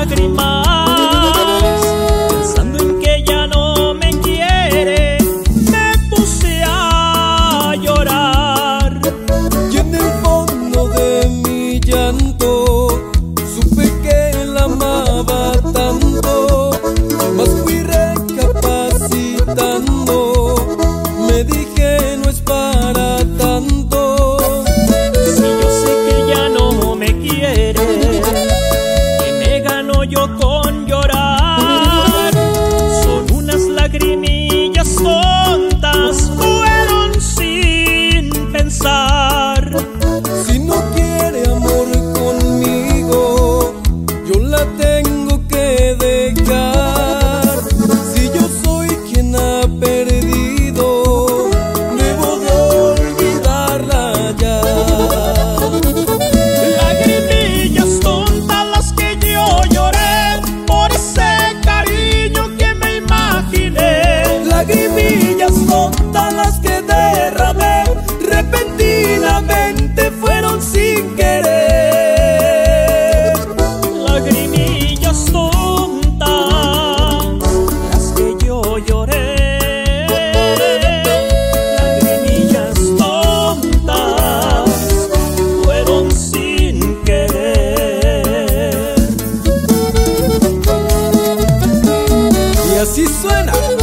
lágrimas, pensando en que ya no me quiere, me puse a llorar. Y en el fondo de mi llanto supe que la amaba tanto, mas fui recapacitando, me dije no es para tanto. Si yo sé que ya no me quiere, que me gano yo con llorar, son unas lagrimillas tontas, fueron sin pensar. Si no quiere amor conmigo, yo la tengo que dejar. Si yo soy quien ha perdido, debo de olvidarla ya. Lagrimillas tontas las que yo lloré por ese cariño que me imaginé. Lagrimillas tontas las que derramé, repentinamente fueron sin querer. Lagrimillas tontas las que yo lloré. Lagrimillas tontas fueron sin querer. Y así suena